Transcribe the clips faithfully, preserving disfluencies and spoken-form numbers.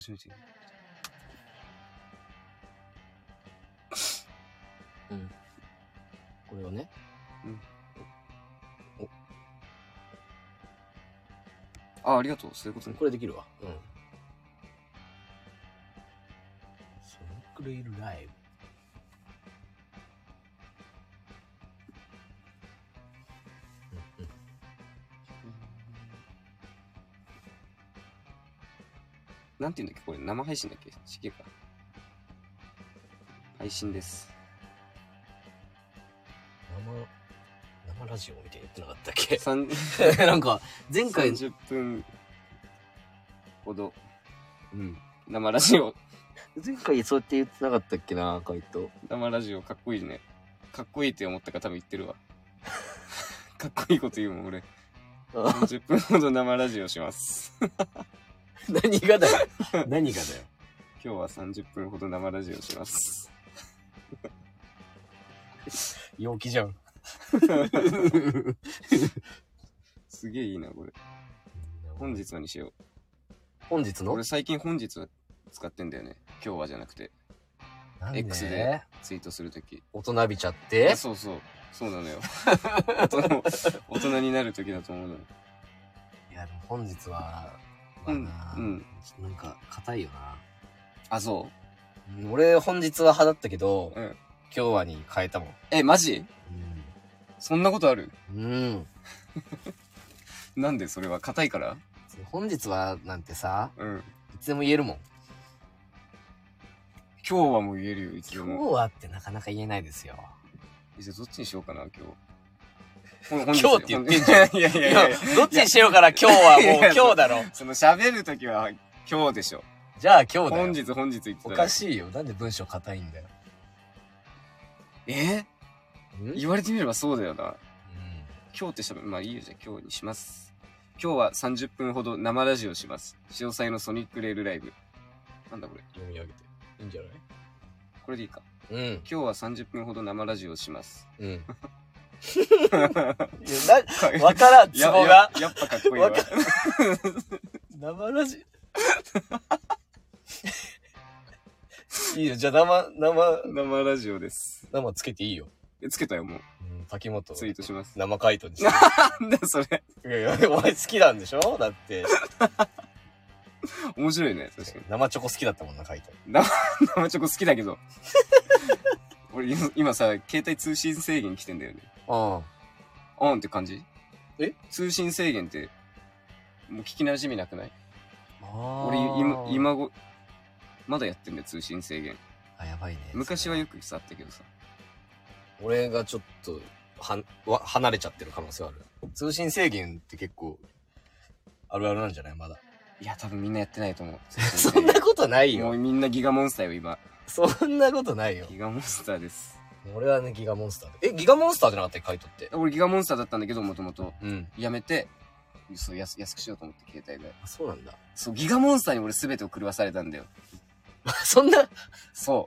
初めて。 うん。これをね。 うん。 お。 あ、ありがとう。そういうことね。 これできるわ。うん。ソニックレイルライブ。うんうん。 なんて言うんだっけこれ生配信だっけちげえか。配信です。 生、生ラジオみたいに言ってなかったっけ三なんか、前回。 さんじゅっぷんほど。うん。生ラジオ。 前回そうやって言ってなかったっけな、カイト。 生ラジオかっこいいね。かっこいいって思ったから多分言ってるわ。かっこいいこと言うもん、俺。さんじゅっぷんほど生ラジオします。 何がだよ。何がだよ。 今日はさんじゅっぷんほど生ラジオします。 陽気じゃん。 すげえいいな、これ。本日はにしよう。 本日の俺最近本日は使ってんだよね。今日はじゃなくて。 なんで X でツイートするとき。 大人びちゃってそうそう。そうなのよ。大人、大人になるときだと思うのよ。 いや、でも本日は、 うん。 まあ、 うん。 なんか、硬いよな。 あ、そう俺、本日は派だったけど、 ううん。 今日はに変えたもん。 え、マジうん。 そんなことあるうん。 なんでそれは硬いから本日はなんてさ、 うん。 いつでも言えるもん。 今日はもう言えるよ、いつで今も。 日はってなかなか言えないですよ。 じゃあどっちにしようかな、今日。 今日って言ってんじゃん。 いやいやいやいや。 どっちにしようから今日はもう今日だろ。 その喋るときは今日でしょ。 じゃあ今日だよ。 本日本日言ってたおら。 かしいよ。なんで文章硬いんだよ。 えん言われてみればそうだよな。 うん。 今日ってしゃべ、まあいいよ、じゃあ今日にします。今日はさんじゅっぷんほど生ラジオします。潮騒のソニックレールライブ。なんだこれ。 読み上げて。いいんじゃない？ これでいいか。 うん。 今日はさんじゅっぷんほど生ラジオします。 うん。いやな、わからん、ツボが。 や, や, やっぱかっこいいわ。 生ラジいいよ、じゃあ生、生、 生ラジオです。 生つけていいよ。 え、つけたよ、もう。 うん、滝本。 ツイートします。 生回答にして。 なんだそれ。 いやいや、お前好きなんでしょだって。 面白いね、確かに。 生チョコ好きだったもんな、回答。 生、生チョコ好きだけど。俺今さ、携帯通信制限来てんだよね。 ああ。あんって感じ？ え？ 通信制限って、もう聞き馴染みなくない？ あ。 俺今、今ご、まだやってんだよ、通信制限。 あ、やばいね。 昔はよくさあったけどさ。 俺がちょっと、は、わ、離れちゃってる可能性はある。通信制限って結構、あるあるなんじゃないまだ。 いや、多分みんなやってないと思う。 そんなことないよ。 もうみんなギガモンスターよ、今。 そんなことないよ。 ギガモンスターです。 俺はね、ギガモンスターで。え、ギガモンスターじゃなかったっけカイトって。 俺ギガモンスターだったんだけど、もともと。 うん。 やめて、そう、安、安くしようと思って、携帯で。 あ、そうなんだ。 そう、ギガモンスターに俺全てを狂わされたんだよ。 そんな、 そう。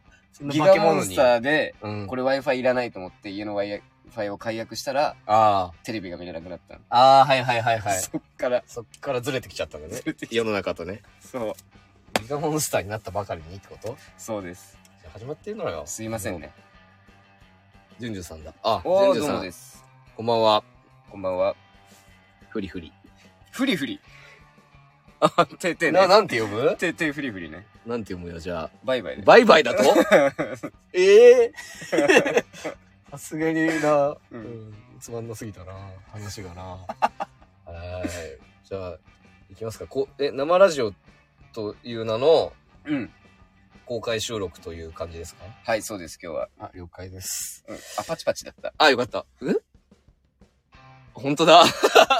そんなギガモンスターで、 うん、 これ Wi-Fi いらないと思って家の Wi-Fi を解約したら、 あテレビが見れなくなったの。 あ。ああ、はいはいはいはい。 そっから。 そっからずれてきちゃったんだね。 ずれてき世の中とね。 そう。 ギガモンスターになったばかりにってこと？ そうです。 じゃあ始まってるのよ。 すいませんね。 ジュンジュさんだ。あ、ジおー、 ュンジュさんどうもです。 こんばんは。 こんばんは。 フリフリ。 フリフリ。あ、て、てね。 な、なんて読む？ て、て、フリフリね。 なんて読むよ、じゃあ。 バイバイね。 バイバイだとええさすがにな、 ううんん、つまんなすぎたな、話がな。はい。じゃあ、いきますか。こえ、生ラジオという名のうん。 公開収録という感じですか？ はい、そうです、今日は。 あ、了解です。 うん。あ、パチパチだった。 あ、よかった。え本当だ。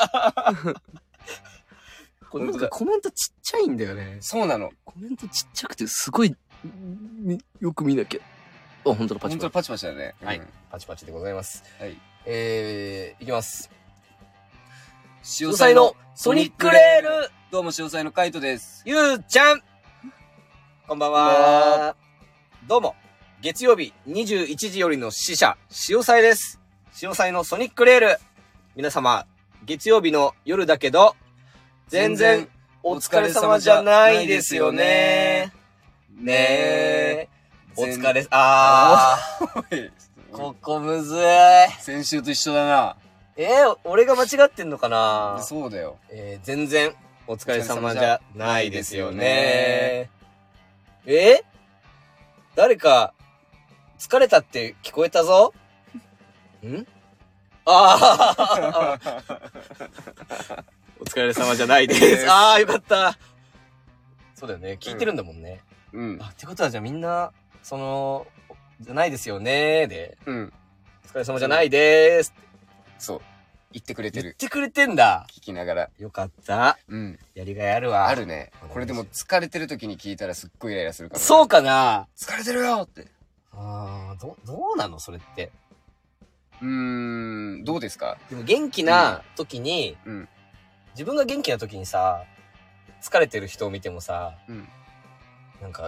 これなんかコメントちっちゃいんだよね。 そうなの。 コメントちっちゃくてすごい、みよく見なきゃ。あ、本当だ、パチパチ。 本当だ、パチパチだね。 はい、 うん。 パチパチでございます。 はい。 えー、いきます。 潮潮騒のソニックレール。 どうも、潮騒のカイトです。 ゆうちゃんこんばんは。どうも、月曜日にじゅういちじよりの使者、潮騒です。潮騒のソニックレール。皆様、月曜日の夜だけど、全然お疲れ様じゃないですよね。ねえ。お疲れ、あー。ここむずい。 先週と一緒だな。 えー、俺が間違ってんのかな？ そうだよ。 えー、全然、お疲れ様じゃないですよね。えー、誰か、疲れたって聞こえたぞ？ん？ああお疲れ様じゃないです。ああ、よかった。そうだよね。聞いてるんだもんね。 うん。 あ、ってことはじゃあみんな、その、じゃないですよねーで。 うん。 お疲れ様じゃないでーす。 そう。言ってくれてる。 言ってくれてんだ。 聞きながら。 よかった。 うん。 やりがいあるわ。 あるね。これでも疲れてる時に聞いたらすっごいイライラするから。 そうかな？ 疲れてるよって。 ああ、ど、どうなのそれって。 うーん、どうですか？ でも元気な時に、 うん。 自分が元気な時にさ、疲れてる人を見てもさ、 うん。 なんか、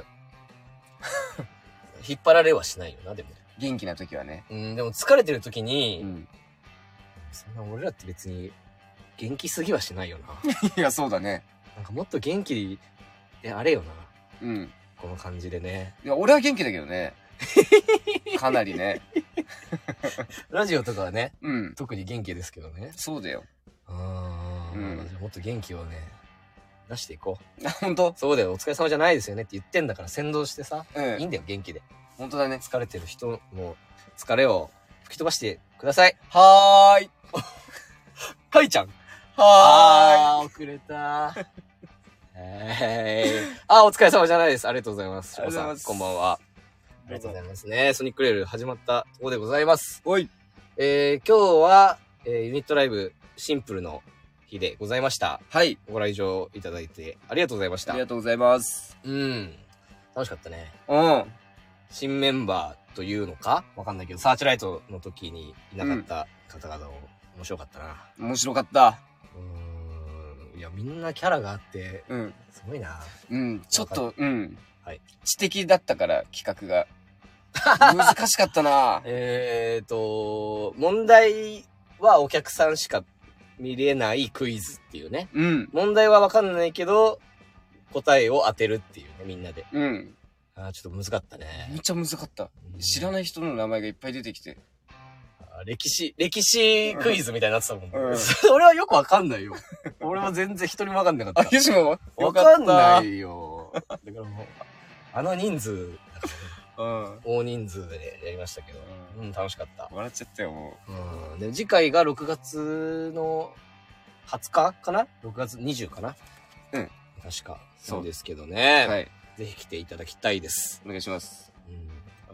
引っ張られはしないよな、でも。 元気な時はね。 うん、でも疲れてる時に、 うん。 そんな俺らって別に元気すぎはしないよな。 いや、そうだね。 なんかもっと元気であれよな。 うん。 この感じでね。 いや、俺は元気だけどね。かなりね。 ラジオとかはね、 うん。 特に元気ですけどね。 そうだよ。 あー、 うん、 もっと元気をね、出していこう。 あ、ほんと？ そうだよ、お疲れ様じゃないですよねって言ってんだから先導してさ、 うん。 いいんだよ、元気で。 ほんとだね。 疲れてる人も疲れを吹き飛ばしてください。 はーい。 かいちゃん。 はーい。 あー、遅れた。えー、あー、お疲れ様じゃないです。ありがとうございます。 ありがとうございます。 こんばんは。ありがとうございますね。ソニックレール始まったところでございます。 おい。 えー、今日は、えー、ユニットライブシンプルの日でございました。 はい。 ご来場いただいてありがとうございました。 ありがとうございます。 うん。楽しかったね。 うん。新メンバーというのかわかんないけど、サーチライトの時にいなかった方々を、面白かったな。 面白かった。 うーん。いや、みんなキャラがあって、うん。すごいな。 うん。ちょっと、うん。 はい。 知的だったから、企画が。難しかったな。 えーと、問題はお客さんしか見れないクイズっていうね。 うん。 問題はわかんないけど、答えを当てるっていうね、みんなで。 うん。 あー、ちょっと難かったね。 めっちゃ難かった。知らない人の名前がいっぱい出てきて。 あ、歴史、歴史クイズみたいになってたもんね。 うん、 俺はよくわかんないよ。俺は全然一人もわかんなかった。 あ、よしもわかんないよ。だからもう、あの人数だからね。うん、大人数でやりましたけど、うん、うん、楽しかった。 笑っちゃったよ、もう。うん。で、次回がろくがつのはつかかな ?ろくがつにじゅうかなうん。 確か。そうですけどね。 はい。 ぜひ来ていただきたいです。 お願いします。 うん。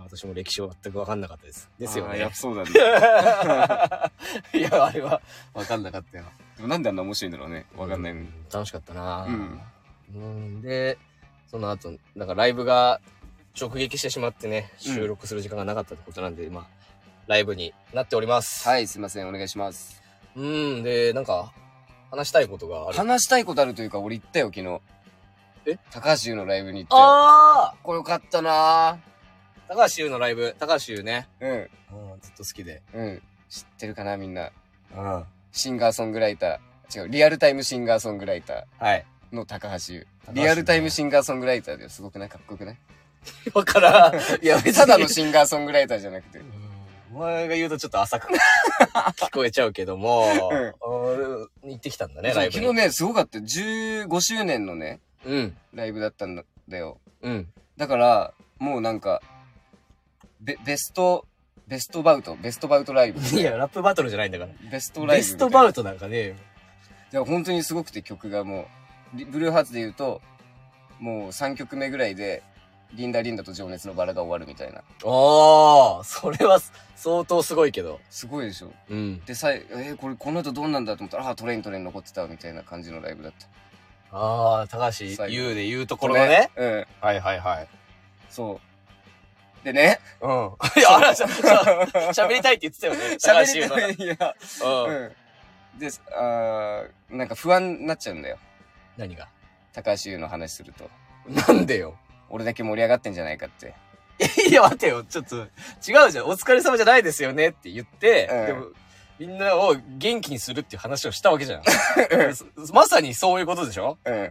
私も歴史は全く分かんなかったです。ですよね。 いや、そうなんだ。いや、あれは分かんなかったよ。 でもなんであんな面白いんだろうね。分かんないのに、うん。 楽しかったな。 うん。 うん。で、その後、なんかライブが、直撃してしまってね、収録する時間がなかったってことなんで、うん、まあ、ライブになっております。 はい、すいません、お願いします。 うん、で、なんか、話したいことがある。 話したいことあるというか、俺行ったよ、昨日。 え高橋優のライブに行ったよ。 ああこれよかったなぁ。高橋優のライブ、高橋優ね。 うん。うん、 ずっと好きで。 うん。知ってるかな、みんな。 うん。 シンガーソングライター。違う、リアルタイムシンガーソングライター。 はい。 の高橋優。リアルタイムシンガーソングライターですごくない？かっこよくない？ わからん。 いや、ただのシンガーソングライターじゃなくて。 お前が言うとちょっと浅く聞こえちゃうけども、うん、行ってきたんだね、ライブに。 昨日ね、すごかった。じゅうごしゅうねんのね、 うん。 ライブだったんだよ。 うん。 だから、もうなんか、ベ、ベスト、ベストバウト、ベストバウトライブ。 いや、ラップバトルじゃないんだから。 ベストライブ。 ベストバウトなんかねえよ。 いや、本当にすごくて曲がもう、ブルーハーツで言うと、もうさんきょくめぐらいで、リンダリンダと情熱のバラが終わるみたいな。 ああ、それは相当すごいけど。 すごいでしょ。 うん。 で、さえ、えー、これこの後どうなんだと思ったら、ああ、トレイントレイン残ってたみたいな感じのライブだった。 ああ、高橋優で言うところのね。 うん。 はいはいはい。 そう。でね。 うん。いや、あら、しゃ、喋りたいって言ってたよね。 喋りたい。いや。うん。で、あー、なんか不安になっちゃうんだよ。 何が？ 高橋優の話すると。 なんでよ。 俺だけ盛り上がってんじゃないかって。 いや、待てよ。ちょっと、違うじゃん。お疲れ様じゃないですよねって言って、うん、でも、みんなを元気にするっていう話をしたわけじゃん。まさにそういうことでしょ？ うん。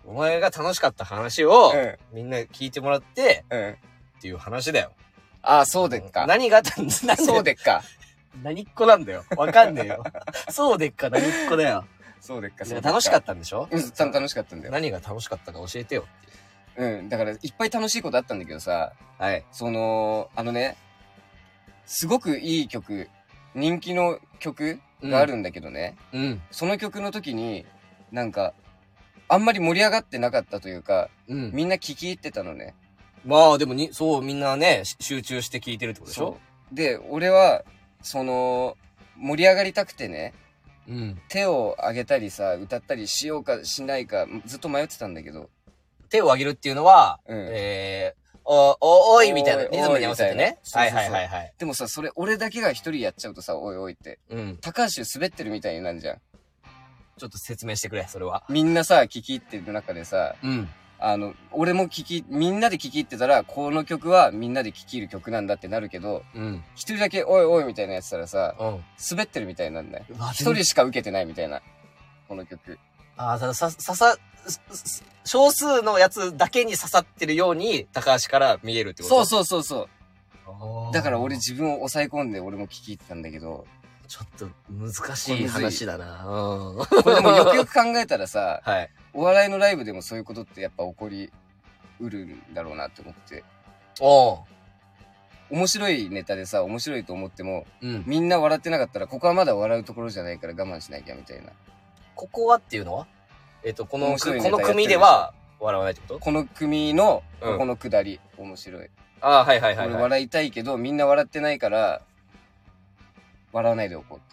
お前が楽しかった話を、 うん。 みんな聞いてもらって、 うん。 っていう話だよ。 ああ、そうでっか。 何があったんだそうでっか。 何っこなんだよ。わかんねえよ。そうでっか、何っこだよ。 そうでっか、 そうでっか。楽しかったんでしょ？ うん、楽しかったんだよ。 何が楽しかったか教えてよ。 うん、だからいっぱい楽しいことあったんだけどさ、 はい。 その、あのね、すごくいい曲、人気の曲があるんだけどね、 うん。 その曲の時に、なんか、あんまり盛り上がってなかったというか、うん、みんな聞き入ってたのね。 まあでもに、そう、みんなね、集中して聞いてるってことでしょ？ で、俺は、その、盛り上がりたくてね、 うん、 手を挙げたりさ、歌ったりしようかしないか、ずっと迷ってたんだけど。 手を挙げるっていうのは、うん、えー、お、お、おいみたいな、リズムに合わせてね。はいはいはいはい。 でもさ、それ俺だけが一人やっちゃうとさ、おいおいって。うん。高橋滑ってるみたいになるじゃん。 ちょっと説明してくれ、それは。 みんなさ、聞き入ってる中でさ、うん。あの、俺も聞き、みんなで聞き入ってたら、この曲はみんなで聴き入る曲なんだってなるけど、うん。一人だけ、おいおいみたいなやつたらさ、うん。滑ってるみたいになんだよ。一人しか受けてないみたいな。この曲。ああ、さ、さ、ささ、少数のやつだけに刺さってるように、高橋から見えるってこと？そうそうそうそう。だから俺自分を抑え込んで俺も聞き入ってたんだけど、 ちょっと難しい話だな。 うん。これでもよくよく考えたらさ、はい。お笑いのライブでもそういうことってやっぱ起こりうるんだろうなって思って。おー。面白いネタでさ、面白いと思っても、うん、みんな笑ってなかったら、ここはまだ笑うところじゃないから我慢しなきゃみたいな。 ここはっていうのはえっと、この、この組では笑わないってこと？ この組の、ここのくだり、うん、面白い。 ああ、はいはいはい、はい。 俺笑いたいけど、みんな笑ってないから、笑わないでおこうって。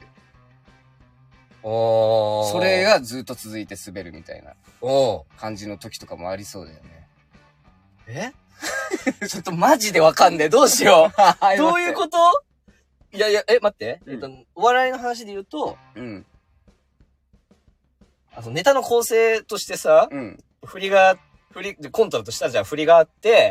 おー。それがずっと続いて滑るみたいな感じの時とかもありそうだよね。えちょっとマジでわかんねえ。どうしよう。どういうこと？いやいや、え、待って。うん、えっと、お笑いの話で言うと、うん。あの、ネタの構成としてさ、うん。振りが、振り、コントだとしたらじゃあ振りがあって、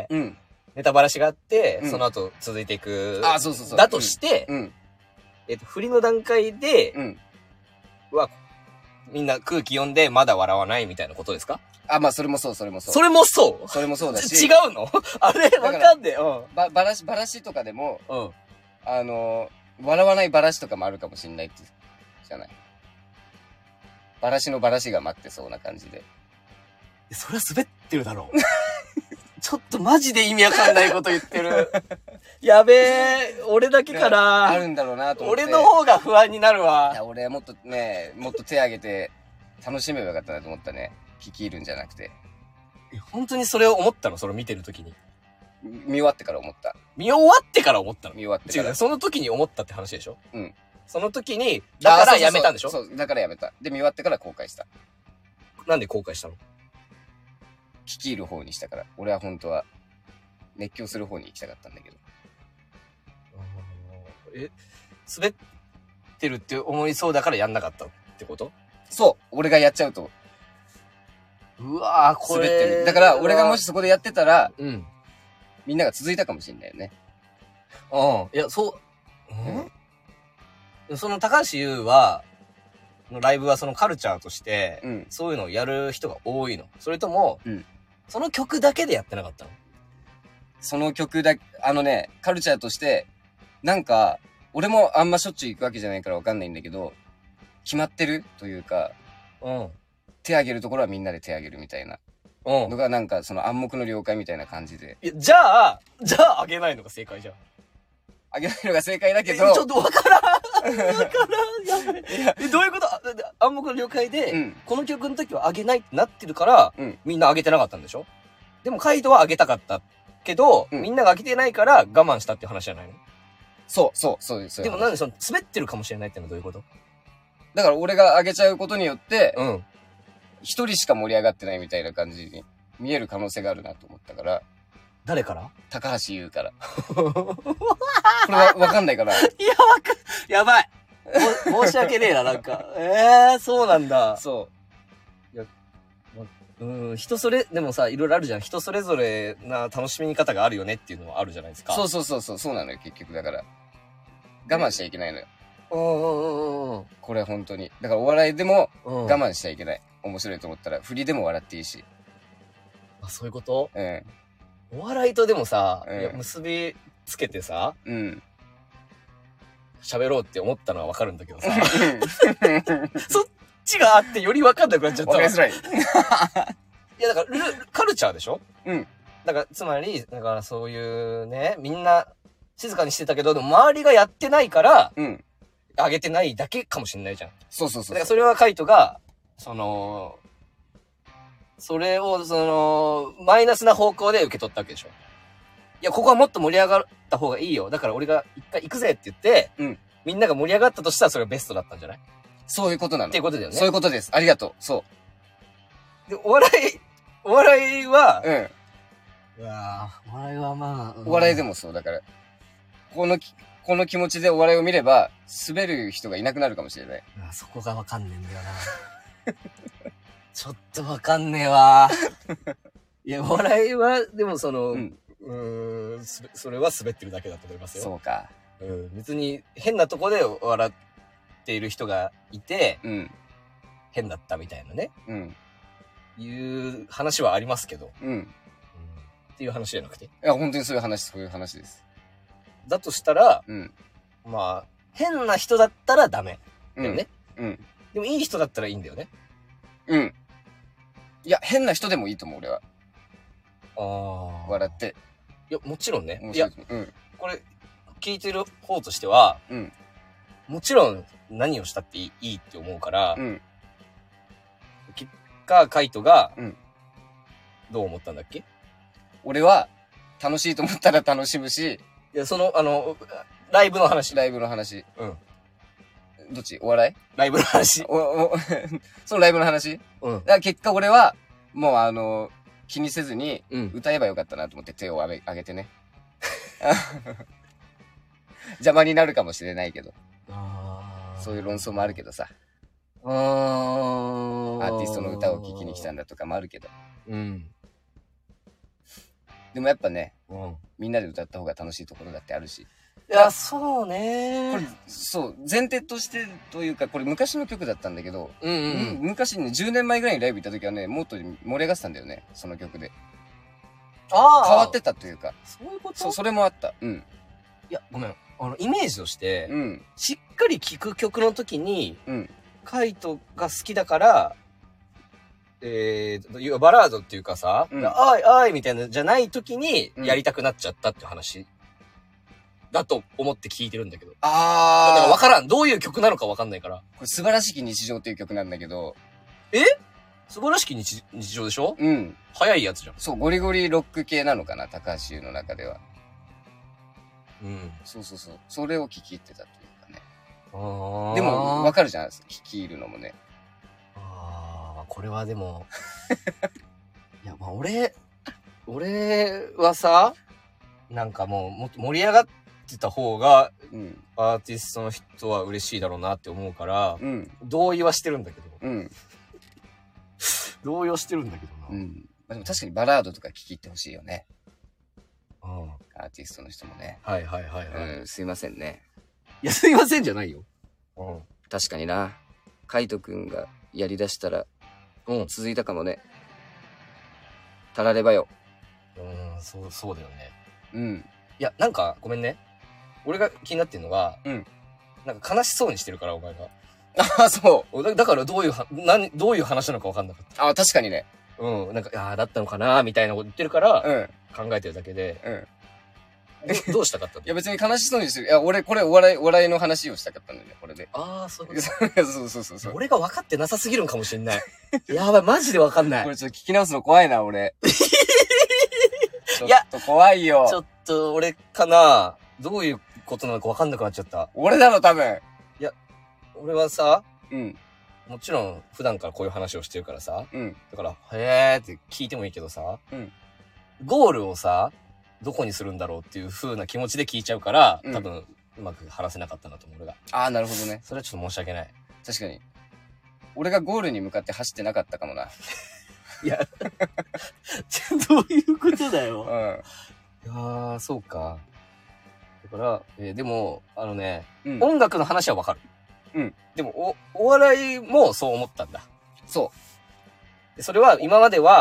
うん。ネタばらしがあって、うん、その後続いていく。 あ、そうそうそう。 だとして、 うん。うん、 えっと、振りの段階で、うん。は、みんな空気読んでまだ笑わないみたいなことですか？ あ、まあ、それもそう、それもそう。 それもそうそれもそうだし。 違うのあれわかんねえ。うん。 ば、ばらし、ばらしとかでも、うん。あの、笑わないばらしとかもあるかもしんないって、じゃない。ばらしのばらしが待ってそうな感じで。 それは滑ってるだろう。ちょっとマジで意味わかんないこと言ってる。やべえ、俺だけかな。 あるんだろうなと思って。 俺の方が不安になるわ。 いや、俺はもっとね、もっと手挙げて楽しめばよかったなと思ったね。聞き入るんじゃなくて。 本当にそれを思ったの？それを見てるときに。 見終わってから思った。 見終わってから思ったの？ 見終わってから。 違う、その時に思ったって話でしょ？ うん。 その時に、だからやめたんでしょ？ そうそうそう、だからやめた。で、見終わってから後悔した。 なんで後悔したの？ 聞き入る方にしたから。俺は本当は熱狂する方に行きたかったんだけど。 え、滑ってるって思いそうだからやんなかったってこと？ そう、俺がやっちゃうと。 うわぁ、これ。滑ってる。 だから、俺がもしそこでやってたら、うん。みんなが続いたかもしれないよね。 うん。いや、そう、うん、その高橋優は、のライブはそのカルチャーとして、うん、そういうのをやる人が多いの？それとも、うん、その曲だけでやってなかったの？ その曲だ、あのね、カルチャーとして、なんか、俺もあんましょっちゅう行くわけじゃないからわかんないんだけど、決まってるというか、うん。手挙げるところはみんなで手挙げるみたいな。うん。のがなんかその暗黙の了解みたいな感じで。 いや、じゃあ、じゃあ挙げないのが正解じゃん。 挙げないのが正解だけど。 ちょっとわからん。わからん。やべえ。え、どういうこと？暗黙の了解で、うん、この曲の時は挙げないってなってるから、うん、みんな挙げてなかったんでしょ？でもカイトは挙げたかったけど、うん、みんなが挙げてないから我慢したって話じゃないの？ そう、そう、そうです。 でもなんでその滑ってるかもしれないってのはどういうこと？ だから俺が上げちゃうことによって、うん。一人しか盛り上がってないみたいな感じに見える可能性があるなと思ったから。 誰から？ 高橋優から。これはわかんないから。いや、わか、やばい。申し訳ねえな、なんか。ええー、そうなんだ。 そう。 いや、うん、人それ、でもさ、いろいろあるじゃん。人それぞれな楽しみ方があるよねっていうのはあるじゃないですか。 そうそうそうそう、そうなのよ、結局だから。我慢しちゃいけないのよ。 うんうんうんうん。 これ本当に。だからお笑いでも我慢しちゃいけない。面白いと思ったら、振りでも笑っていいし。 あ、そういうこと？ うん。 お笑いとでもさ、 うんいや結びつけてさ、 うん。 喋ろうって思ったのはわかるんだけどさ、そっちがあってよりわかんなくなっちゃったわ。 わかりづらい。 いや、だからル、カルチャーでしょ？ うん。 だから、つまり、だからそういうね、みんな静かにしてたけど、でも周りがやってないから、 うん。 あげてないだけかもしれないじゃん。 そうそうそう。 だからそれはカイトが、その、それを、その、マイナスな方向で受け取ったわけでしょ。いや、ここはもっと盛り上がった方がいいよ。だから俺が一回行くぜって言って、うん。みんなが盛り上がったとしたらそれがベストだったんじゃない？ そういうことなの。 っていうことだよね。 そういうことです。ありがとう。そう。 で、お笑い、お笑いは、 うん。 うわぁ、お笑いはまあ、 お笑いでもそう、だから。このき、この気持ちでお笑いを見れば、滑る人がいなくなるかもしれない。 あ、そこがわかんねえんだよな。ちょっとわかんねえわ。いや、お笑いは、でもその、うん、うーん、それは滑ってるだけだと思いますよ。 そうか。 うん、別に変なとこで笑っている人がいて、うん、変だったみたいなね。うん。いう話はありますけど。うん。うん、っていう話じゃなくて。いや、本当にそういう話、そういう話です。 だとしたら、うん。まあ、変な人だったらダメ。だよね。うん。うん、でもいい人だったらいいんだよね。 うん。いや、変な人でもいいと思う、俺は。 ああ。 笑って。いや、もちろんね。 いや、うん。 これ、聞いてる方としては、うん。もちろん何をしたっていい、いいって思うから、うん。結果、カイトが、うん。どう思ったんだっけ？ 俺は、楽しいと思ったら楽しむし、 いや、その、あの、ライブの話。 ライブの話。うん。どっち？お笑い？ ライブの話。 お、お、そのライブの話？うん。だから結果俺は、もうあの、気にせずに、歌えばよかったなと思って手を上げ、上げてね。邪魔になるかもしれないけど。あそういう論争もあるけどさ。あアーティストの歌を聴きに来たんだとかもあるけど。うん。でもやっぱね、うん、みんなで歌った方が楽しいところだってあるし。 いや、そうね。 これ、そう、前提としてというか、これ昔の曲だったんだけど、うんうんうん、昔ね、じゅうねんまえぐらいにライブ行った時はね、もっと盛り上がってたんだよね、その曲で。ああ。変わってたというか。 そういうこと？ そう、それもあった。うん。 いや、ごめん。あの、イメージとして、うん、しっかり聴く曲の時に、うん、カイトが好きだから、えー、バラードっていうかさ、うん、あいあいみたいなじゃない時にやりたくなっちゃったって話だと思って聞いてるんだけど。ああ。だから分からん。どういう曲なのか分かんないから。 これ素晴らしき日常っていう曲なんだけど。 え？素晴らしき日、日常でしょ？ うん。 早いやつじゃん。 そう、ゴリゴリロック系なのかな、高橋優の中では。うん。そうそうそう。それを聞き入ってたというかね。ああ。でも、分かるじゃん。聞き入るのもね。 これはでも、いや、まあ俺、俺はさ、なんかもう、もっと盛り上がってた方が、うん、アーティストの人は嬉しいだろうなって思うから、うん、同意はしてるんだけど。うん、同意はしてるんだけどな。うん。 まあ、でも確かにバラードとか聞き入ってほしいよね。うん。アーティストの人もね。 はいはいはいはい。 うん、すいませんね。 いや、すいませんじゃないよ。 うん。確かにな。カイトくんがやり出したら、うん、続いたかもね。たらればよ。 うーん、そう、そうだよね。うん。いや、なんか、ごめんね。俺が気になってるのが、うん。なんか悲しそうにしてるから、お前が。 ああ、そう。 だ, だからどういうは、何、どういう話なのか分かんなかった。 ああ、確かにね。 うん。なんか、ああ、だったのかなみたいなこと言ってるから、うん。考えてるだけで、うん。ど, どうしたかったの？ いや別に悲しそうにしてる。いや、俺、これお笑い、お笑いの話をしたかったんだよね、これで。 ああ、そういうこと。そうそうそうそう。 俺が分かってなさすぎるんかもしんない。やばい、マジで分かんない。 これちょっと聞き直すの怖いな、俺。ちょっと怖いよ。 ちょっと、俺かなどういうことなのか分かんなくなっちゃった。 俺だろ、多分。 いや、俺はさ、うん。もちろん、普段からこういう話をしてるからさ、うん。だから、へーって聞いてもいいけどさ、うん。ゴールをさ、どこにするんだろうっていう風な気持ちで聞いちゃうから、うん、多分、うまく話せなかったなと思う、俺が。 ああ、なるほどね。 それはちょっと申し訳ない。 確かに。俺がゴールに向かって走ってなかったかもな。 いや、どういうことだよ。うん。いやー、そうか。だから、えー、でも、あのね、うん、音楽の話はわかる。うん。でも、お、お笑いもそう思ったんだ。 そう。 でそれは、今までは、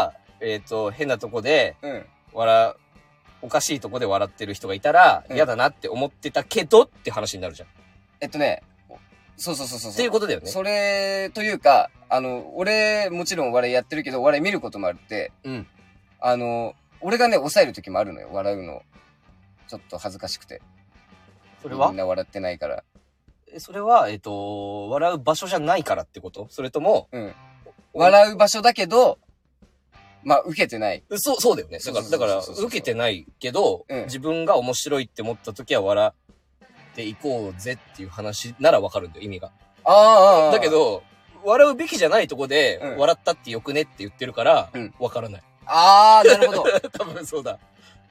えっと、変なとこで、 うん。 笑、おかしいとこで笑ってる人がいたら、 うん嫌だなって思ってたけどって話になるじゃん。 えっとね、そうそうそうそう。 っていうことだよね。 それ、というか、あの、俺、もちろんお笑いやってるけど、お笑い見ることもあるって、 うん。 あの、俺がね、抑える時もあるのよ、笑うの。ちょっと恥ずかしくて。 それはみんな笑ってないから。 え、それは、えっと、笑う場所じゃないからってこと？それとも、 うん。笑う場所だけど、まあ、受けてない。 そう、そうだよね。だから、だから、受けてないけど、 うん、 自分が面白いって思った時は笑っていこうぜっていう話ならわかるんだよ、意味が。 ああ。 だけど、笑うべきじゃないとこで、 うん、 笑ったってよくねって言ってるから、 うん、 わからない。 ああ、なるほど。 多分そうだ。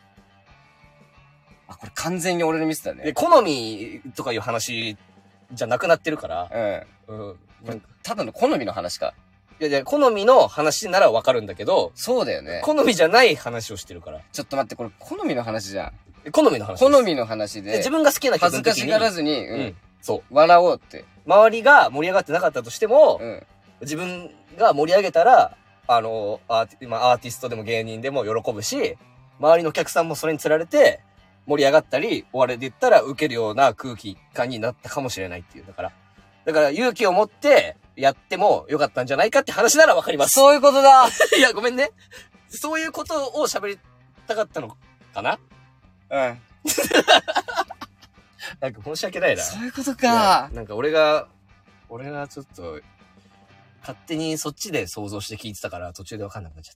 あ、これ完全に俺のミスだね。 で、好みとかいう話じゃなくなってるから、 うん。 うん。 これ、ただの好みの話か。 いやいや、好みの話ならわかるんだけど、 そうだよね。 好みじゃない話をしてるから。 ちょっと待って、これ好みの話じゃん。 好みの話です。 好みの話で。 自分が好きな人恥ずかしがらずに、うん。うん、 そう。 笑おうって。 周りが盛り上がってなかったとしても、 うん、 自分が盛り上げたら、あの、アーティ、まあ、アーティストでも芸人でも喜ぶし、周りのお客さんもそれに釣られて、盛り上がったり、お笑いで言ったら受けるような空気感になったかもしれないっていう。だから、だから勇気を持ってやってもよかったんじゃないかって話ならわかります。 そういうことだいや、ごめんね。そういうことを喋りたかったのかな？ うん。 なんか申し訳ないな。 そういうことか。 なんか俺が、俺がちょっと、勝手にそっちで想像して聞いてたから途中でわかんなくなっちゃった。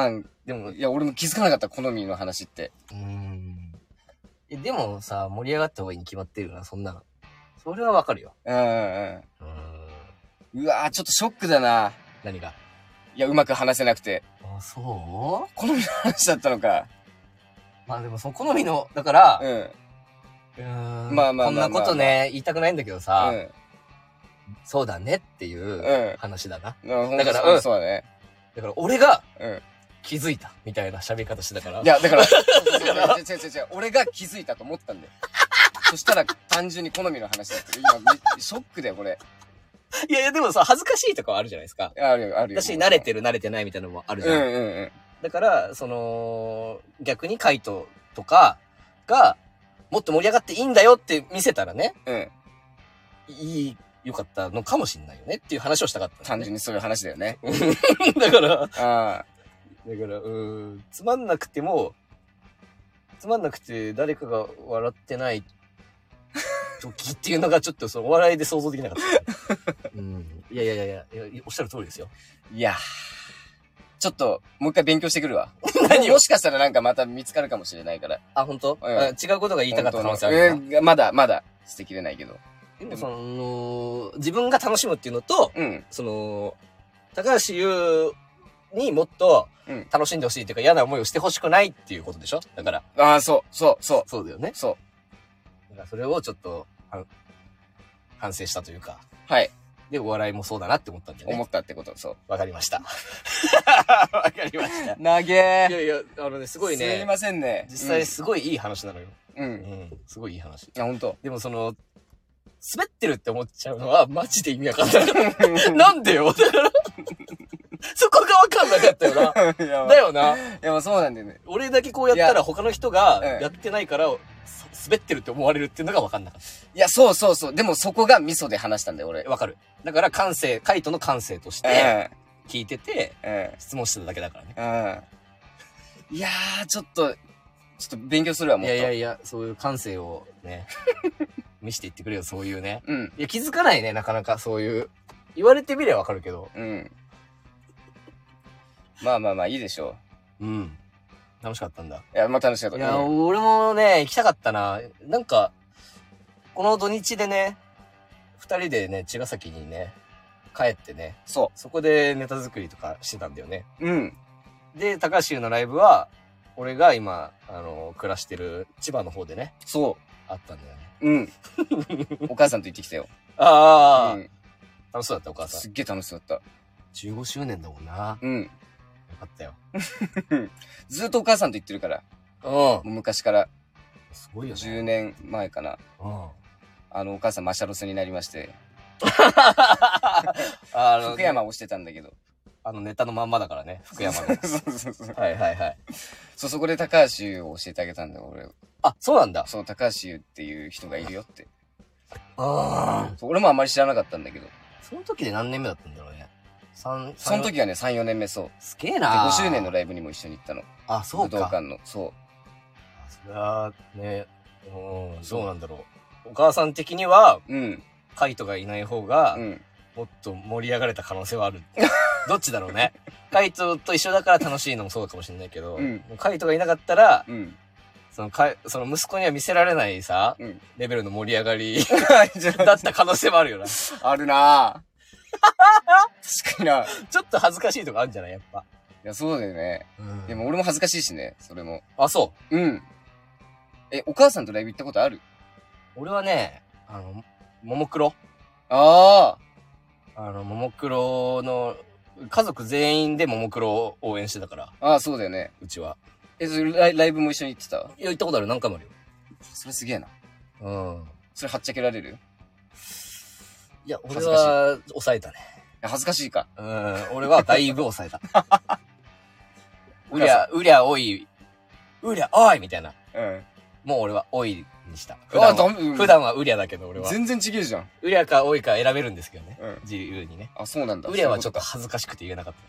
うん。でも、いや、俺も気づかなかった、好みの話って。 うーん。え、でもさ、盛り上がった方がいいに決まってるな、そんなの。それはわかるよ。 うんうんうん。うわぁ、ちょっとショックだな。 何が？ いや、うまく話せなくて。 あ、そう？ 好みの話だったのか。 まあでもその好みの、だから、 うん。 うーん。 まあまあまあまあ、 こんなことね、言いたくないんだけどさ、 うん、 そうだねっていう話だな。 うん、 だから、 うん、そうだね。 だから俺が、 うん。 気づいたみたいな喋り方してたから。 いや、だから、違う違う違う違う。俺が気づいたと思ったんだよ。そしたら単純に好みの話だって今、ショックだよ、これ。 いやいや、でもさ、恥ずかしいとかはあるじゃないですか。 あるよ、あるよ。 だし、慣れてる、慣れてないみたいなのもあるじゃん。 うんうんうん。 だから、その、逆にカイトとかが、もっと盛り上がっていいんだよって見せたらね。 うん。 いい、よかったのかもしんないよねっていう話をしたかった、ね。 単純にそういう話だよね。 だから、 ああ。 だから、うーん、つまんなくても、つまんなくて誰かが笑ってない時っていうのがちょっとそのお笑いで想像できなかった。うん。いやいやいやいや、おっしゃる通りですよ。 いや、ちょっと、もう一回勉強してくるわ。 何もしかしたらなんかまた見つかるかもしれないから。 あ、本当？ うん、 あ違うことが言いたかった可能性あるな。 えー、まだ、まだ、捨てきれないけど。 でもその、自分が楽しむっていうのと、 うん、 その、高橋優にもっと楽しんでほしいっていうか、嫌な思いをしてほしくないっていうことでしょ？だから。 ああ、そう、そう、そう。 そうだよね。 そう。 だからそれをちょっと、反省したというか。 はい。 で、お笑いもそうだなって思ったんだよね。 思ったってこと、そう。 わかりました。わかりました。 なげー。 いやいや、あのね、すごいね。 すいませんね。 実際すごいいい話なのよ。 うん。 うん。すごいいい話。いや、ほんと。 でもその、滑ってるって思っちゃうのは、マジで意味わかんない。なんでよ。だから、そこがわかんなかったよな。だよな。 いや、もうそうなんだよね。 俺だけこうやったら他の人がやってないから、滑ってるって思われるっていうのがわかんなかった。 いや、そうそうそう。でもそこがミソで話したんだよ、俺。 わかる。だから感性、カイトの感性として、聞いてて、質問してただけだからね。 うん。いやー、ちょっと、ちょっと勉強するわ、もっと。 いやいやいや、そういう感性をね、見せていってくれよ、そういうね。 うん。 いや、気づかないね、なかなかそういう。言われてみればわかるけど。 うん。まあまあまあ、いいでしょう。うん。楽しかったんだ。 いや、まあ楽しかった。 いや、うん、俺もね、行きたかったな。なんか、この土日でね、二人でね、茅ヶ崎にね、帰ってね。 そう。 そこでネタ作りとかしてたんだよね。 うん。 で、高橋優のライブは、俺が今、あの、暮らしてる千葉の方でね。 そう。 あったんだよね。 うん。お母さんと行ってきたよ。 ああ、うん。楽しそうだった、お母さん。 すっげえ楽しそうだった。 じゅうごしゅうねんだもんな。 うん。 よかったよ。 ずっとお母さんと行ってるから。 うん。 もう昔から。 すごいよね。 じゅうねんまえかな。 うん。 あの、お母さんマシャロスになりまして。 あの、 福山をしてたんだけど。 あのネタのまんまだからね、福山の。 そうそうそう。 はいはいはい。 そう、そこで高橋優を教えてあげたんだよ、俺。 あ、そうなんだ。 そう、高橋優っていう人がいるよって。 ああ。 そう俺もあんまり知らなかったんだけど。 その時で何年目だったんだろうね。三、 その時はね、さん、よねんめ、そう。 すげえな。 で、ごしゅうねんのライブにも一緒に行ったの。 あ、そうか。 武道館の、そう。 それは、ね、うん、どうなんだろう。お母さん的には、 うん。 カイトがいない方が、 うん。 もっと盛り上がれた可能性はある。どっちだろうね。カイトと一緒だから楽しいのもそうかもしれないけど、 うん、 カイトがいなかったら、 うん、 そのかその息子には見せられないさ、 うん、 レベルの盛り上がりだった可能性もあるよな。 あるなぁ。確かにな。 ちょっと恥ずかしいとこあるんじゃないやっぱ。 いや、そうだよね。 うん、 でも俺も恥ずかしいしね、それも。 あ、そう。 うん。え、お母さんとライブ行ったことある？ 俺はね、あの、ももクロ。 ああ。あの、ももクロの、家族全員でももクロを応援してたから。 ああ、そうだよね。 うちは。 え、それライライブも一緒に行ってた？ いや、行ったことある。何回もあるよ。 それすげえな。 うん。 それはっちゃけられる？ いや、俺は、抑えたね。 恥ずかしいか。 うん。俺はだいぶ抑えた。うりゃ、うりゃおい、うりゃおいみたいな。 うん。 もう俺はおいにした。普段は、普段はうりゃだけど俺は。 全然違えじゃん。 うりゃかおいか選べるんですけどね。 うん。 自由にね。 あ、そうなんだ。 うりゃはちょっと恥ずかしくて言えなかった。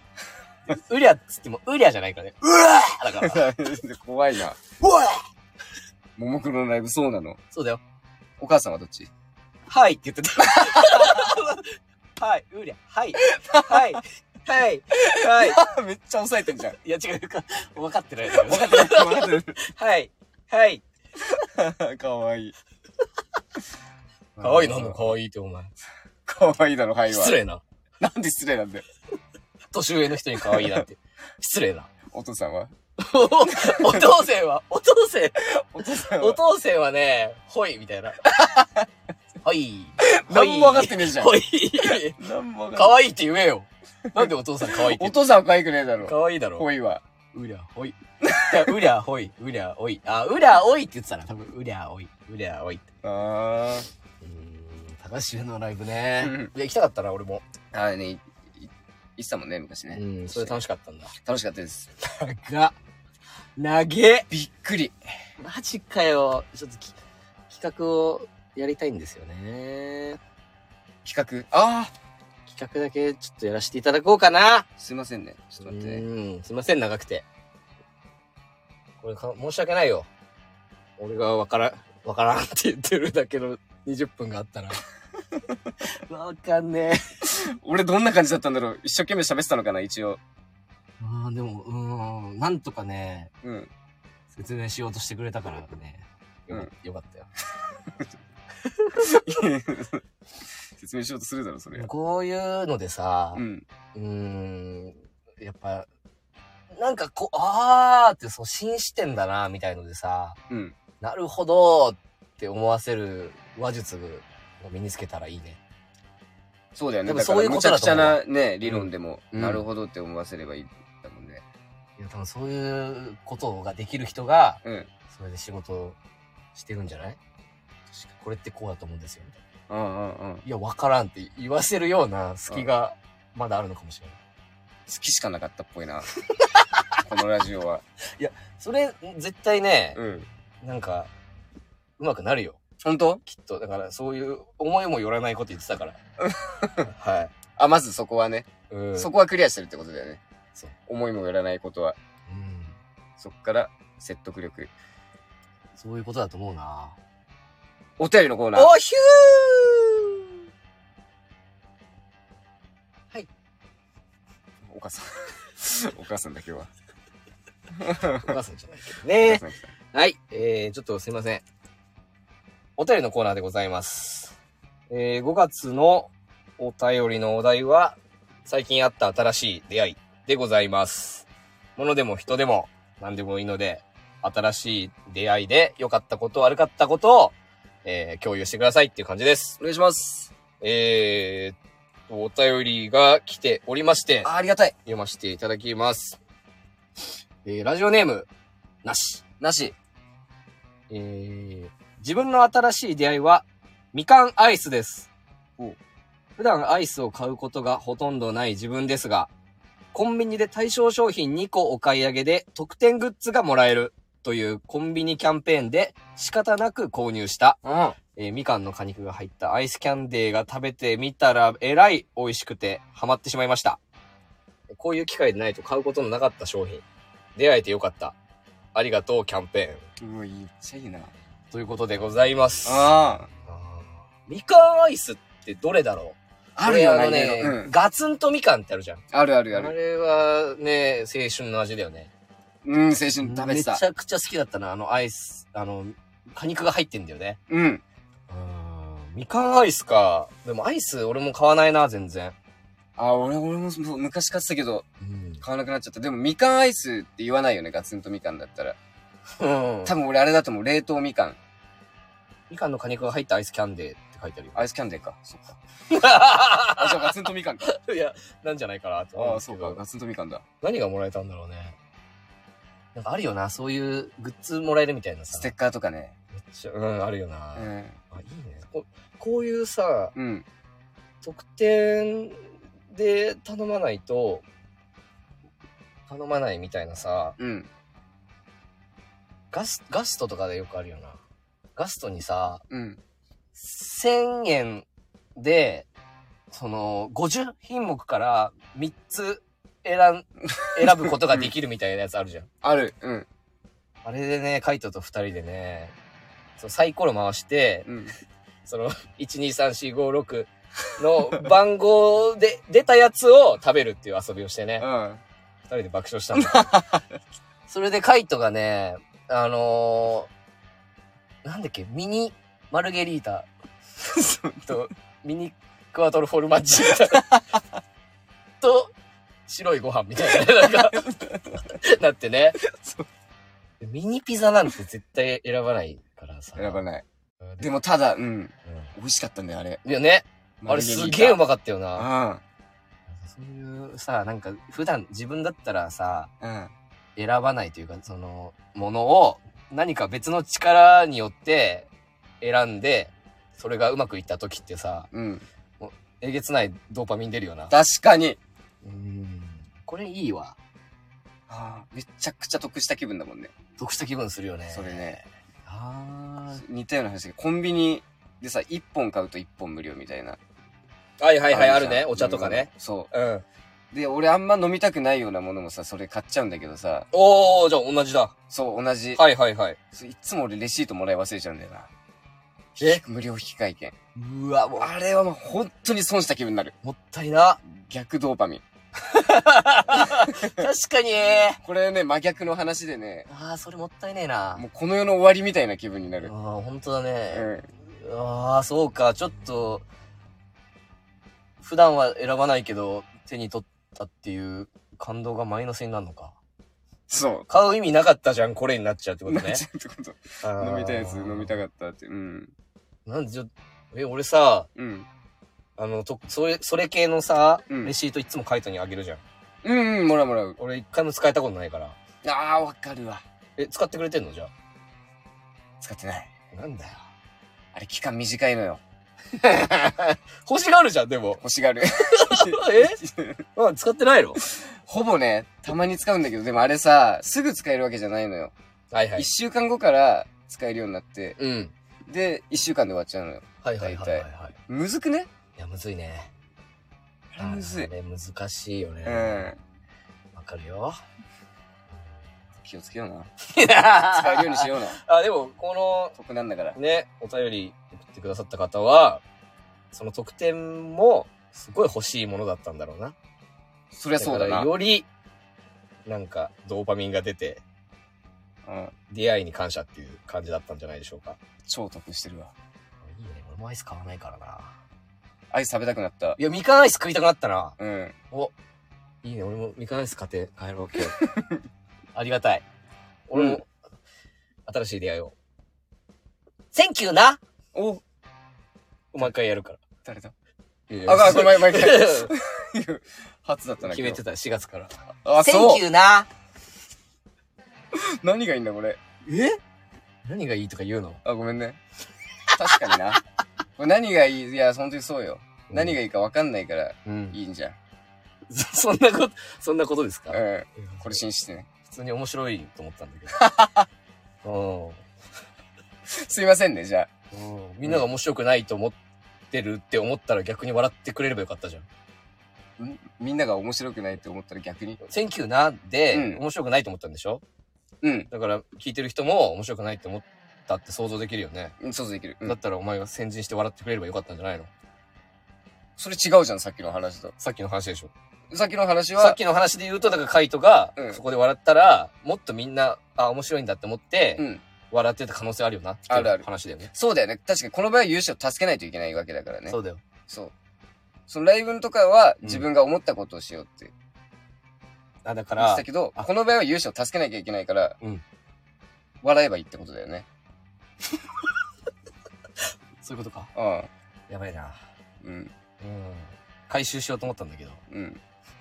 うりゃっつっても、うりゃじゃないからね。うわーだから。 怖いな。 うわーももクロのライブそうなの？ そうだよ。 お母さんはどっち？ はいって言ってた。はい、うりゃ、はい、はい、はい、はい。 めっちゃ抑えてんじゃん。 いや違うか、分かってない。分かってない。分かってる。 はい、はい。 かわいい。 かわいいな、もうかわいいってお前。 かわいいだろ、はいは。 失礼な。 なんで失礼なんだよ。 年上の人にかわいいなって。失礼な。 お父さんはお父せんは、お父せん。 お父さんはお父せんはね、ほい、みたいな。はい。 何も分かってねえじゃん。 ほい。 何も分かってねえ。 かわいいって言えよ。なんでお父さんかわいいって言お父さんは可愛くねえだろ。 かわいいだろ。 ほいは。 うりゃ、ほい。うりゃ、ほい。うりゃ、おい。あ、うりゃ、おいって言ってたな。多分、うりゃ、おい。うりゃ、おいって。 あー。 うーん、高橋のライブね。 うんいや、行きたかったな、俺も。 あれね、い、い、言ってたもんね、昔ね。 うん、それ楽しかったんだ。 楽しかったです。 長っ。長え。 びっくり。 マジかよ。ちょっとき企画をやりたいんですよね。 企画あ企画だけちょっとやらせていただこうかな。 すいませんね。ちょっと待ってね。 うん、すいません、長くて。これか、申し訳ないよ。俺がわからん、わからんって言ってるだけのにじゅっぷんがあったら。わかんねえ。 俺どんな感じだったんだろう。一生懸命喋ってたのかな、一応。 ああ、でも、うーん、なんとかね、 うん。 説明しようとしてくれたからね。よ,、 うんよかったよ。 説明しようとするだろ、それ。 こういうのでさ、 うん。 うーん、やっぱ、なんかこう、あーってそう、新視点だな、みたいのでさ、 うん。 なるほどって思わせる話術を身につけたらいいね。 そうだよね。 でもだからそういうことだと思うむちゃくちゃなね、理論でも、 うんなるほどって思わせればいいんだもんね。 いや、多分そういうことができる人が、 うん。 それで仕事をしてるんじゃない？確かこれってこうだと思うんですよ、みたいな。 うんうんうん。 いや、わからんって言わせるような隙がまだあるのかもしれない。 好きしかなかったっぽいな。このラジオは。 それ、絶対ね、 うん。 なんか、うまくなるよ。 本当？ きっと。だから、そういう思いもよらないこと言ってたから。はい。 あ、まずそこはね。 うん。 そこはクリアしてるってことだよね。 そう。 思いもよらないことは。 うん。 そっから説得力。 そういうことだと思うな。 お便りのコーナー。 おひゅーはい。 お母さん。お母さんだけは。 お母さんじゃないけどおね母。さん来たはい。えー、ちょっとすいません。お便りのコーナーでございます。えー、ごがつのお便りのお題は、最近あった新しい出会いでございます。物でも人でも何でもいいので、新しい出会いで良かったこと、悪かったことを、えー、共有してくださいっていう感じです。 お願いします。 えー、お便りが来ておりまして、 あ、ありがたい。 読ませていただきます。えー、ラジオネーム、なし。 なし。 えー、自分の新しい出会いは、みかんアイスです。 お普段アイスを買うことがほとんどない自分ですが、 コンビニで対象商品にこお買い上げで特典グッズがもらえるというコンビニキャンペーンで仕方なく購入した、 うん。 えーみかんの果肉が入ったアイスキャンデーが食べてみたらえらい美味しくてハマってしまいました。こういう機会でないと買うことのなかった商品。出会えてよかった。ありがとうキャンペーン。 うわ、いっちゃいいな。 ということでございます。 ああ。みかんアイスってどれだろう？ あるよあのね。 ね、 うん。 ガツンとみかんってあるじゃん。 あるあるあある。 れはね、青春の味だよね。 うん、青春食べてた。 めちゃくちゃ好きだったな、あのアイス、あの、果肉が入ってんだよね。 うん。 うん。みかんアイスか。でもアイス俺も買わないな、全然。 あ、俺、俺もそう昔買ってたけど、 うん。 買わなくなっちゃった。でもみかんアイスって言わないよね、ガツンとみかんだったら。 うん。 多分俺あれだと思う、冷凍みかん。 みかんの果肉が入ったアイスキャンデーって書いてあるよ。 アイスキャンデーか。そっか。あ、じゃあガツンとみかんか。 いや、なんじゃないかなと思ああ、 うんですけど。 そうか、ガツンとみかんだ。 何がもらえたんだろうね。なんかあるよな、そういうグッズもらえるみたいなさ。 ステッカーとかね。 めっちゃ、うん、あるよな。 うん。 あ、いいね。ここういうさ、 うん。 特典で頼まないと、頼まないみたいなさ、 うん。 ガス、ガストとかでよくあるよな。ガストにさ、 うん。 せんえんで、その、ごじゅうひんもくからみっつ選ん、選ぶことができるみたいなやつあるじゃん。 ある。うん。 あれでね、カイトとふたりでね、そうサイコロ回して、 うん。 その、いちにさんしごろくの番号で出たやつを食べるっていう遊びをしてね、 うん。 ふたりで爆笑したんだ。それでカイトがね、あのー、なんだっけ、ミニマルゲリータと、ミニクワトロフォルマッジと、白いご飯みたいな、なんか、なってね。ミニピザなんて絶対選ばないからさ。 選ばない。 うんでもただ、うん。 うん美味しかったんだよ、あれ。 いやね。あれすげえうまかったよな。そういうさ、なんか普段自分だったらさ、 うん。うん。 選ばないというか、その、ものを何か別の力によって選んで、それがうまくいった時ってさ、 うん。 もうえげつないドーパミン出るよな。 確かに。 うん。これいいわ。 ああ、めちゃくちゃ得した気分だもんね。 得した気分するよね。 それね。 あ似たような話だけど、コンビニでさ、いっぽん買うといっぽん無料みたいな。 あ。はいはいはい、あるじゃんるね。お茶とかね。 そうん。 う。で、俺あんま飲みたくないようなものもさ、それ買っちゃうんだけどさ。 おー、じゃあ同じだ。 そう、同じ。 はいはいはい。 そういつも俺レシートもらい忘れちゃうんだよな。 え無料引換券。 うわ、もう、 あれはもう本当に損した気分になる。 もったいな。 逆ドーパミン。 確かにね。 これね、真逆の話でね、 ああ、それもったいねえな。 もうこの世の終わりみたいな気分になる。 ああ、ほんとだね。 うん。 ああ、そうか。ちょっと、普段は選ばないけど、手に取ったっていう感動がマイナスになるのか。 そう。 買う意味なかったじゃん、これになっちゃうってことね。 なっちゃうってこと。飲みたいやつ飲みたかったって。うん。 なんでちょ、え、俺さ、 うん。 あの、と、それ、それ系のさ、 うんレシートいつもカイトにあげるじゃん。 うん、うん、もらうもらう。 俺一回も使えたことないから。 ああ、わかるわ。 え、使ってくれてんのじゃ使ってない。 あ。なんだよ。 あれ期間短いのよ。 欲しがるじゃん、でも。 欲しがる。 えうん、使ってないのほぼね、たまに使うんだけど、でもあれさ、すぐ使えるわけじゃないのよ。 はいはい。 一週間後から使えるようになって、 うん。 で、一週間で終わっちゃうのよ。 はいはいはいはい、はい。 むずくね？ いや、むずいね。 あれむずい。 あれ難しいよね。 うん。 わかるよ。 気をつけような。使えるようにしような。 あ、でも、この、 得なんだから。 ね、お便り送ってくださった方は、その特典も、すごい欲しいものだったんだろうな。 そりゃそうだな。 からより、なんか、ドーパミンが出て、 うん。 出会いに感謝っていう感じだったんじゃないでしょうか。 超得してるわ。 いいね。俺もアイス買わないからな。 アイス食べたくなった。 いや、みかんアイス食いたくなったな。 うん。 お、いいね。俺もみかんアイス買って帰ろう、今日。ありがたい。俺も、うん、新しい出会いを。センキューなおもう一回やるから。 誰だいやいやあ、これ毎毎回。初だったな。 決めてた、しがつから。 あ、 センキューな何がいいんだ、これ。 え何がいいとか言うの？ あ、ごめんね。確かにな。これ何がいいいや、本当にそうよ。何がいいか分かんないから、いいんじゃん。 そんなこと、そんなことですか？ うん。これ信じてね。 普通に面白いと思ったんだけど。うん。 すいませんね、じゃあ。 うん。みんなが面白くないと思ってるって思ったら逆に笑ってくれればよかったじゃん。 んみんなが面白くないって思ったら逆にセンキュー なで、 うん面白くないと思ったんでしょ？ うん。 だから聞いてる人も面白くないって思ったって想像できるよね。 うん、想像できる。うんだったらお前が先陣して笑ってくれればよかったんじゃないの？ それ違うじゃん、さっきの話と。 さっきの話でしょ。 さっきの話は、 さっきの話で言うと、だからカイトがうんそこで笑ったら、もっとみんな、あ、面白いんだって思って、 うん。 笑ってた可能性あるよなっていうあるある話だよね。 そうだよね。確かにこの場合は勇者を助けないといけないわけだからね。 そうだよ。 そう。そのライブとかはうん自分が思ったことをしようってあ、だか言ってらたけど、 あこの場合は勇者を助けなきゃいけないから、 うん笑えばいいってことだよね。 そういうことか。 うやばいな。 ん。うん。 うん。回収しようと思ったんだけど、 うん。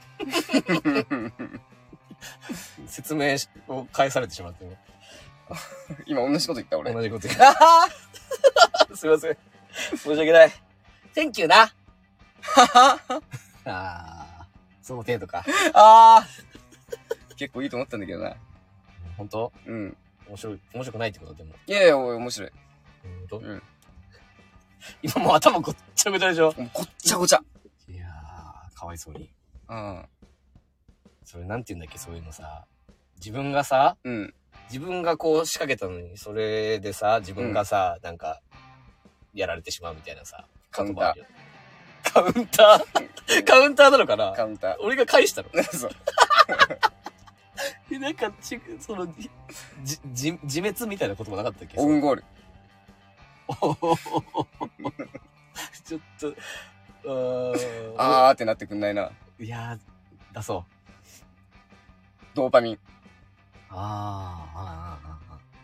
説明を返されてしまって、 今同じこと言った俺。 同じこと言う。すいません。申し訳ない。Thank you な。ああ、その程度か。 あー結構いいと思ったんだけどな。 本当？ うん。 面白い、面白くないってことでも。 いやいや、おい面白い。 本当？ うん。 今もう頭ごっちゃごちゃでしょ？ もうごっちゃごちゃ。 いやー、かわいそうに。 うん。 それなんて言うんだっけ、そういうのさ。自分がさ、 うん。 自分がこう仕掛けたのに、それでさ、自分がさ、なんか、やられてしまうみたいなさ。 カウンター。 カウンターカウンターなのかな？ カウンター。 俺が返したの。 そう。 なんかち、その、じ、じ、自滅みたいなこともなかったっけ？ オウンゴール。 ちょっと、うーん。 あーってなってくんないな。 いやー、出そう。 ドーパミン。 あー、あー、あ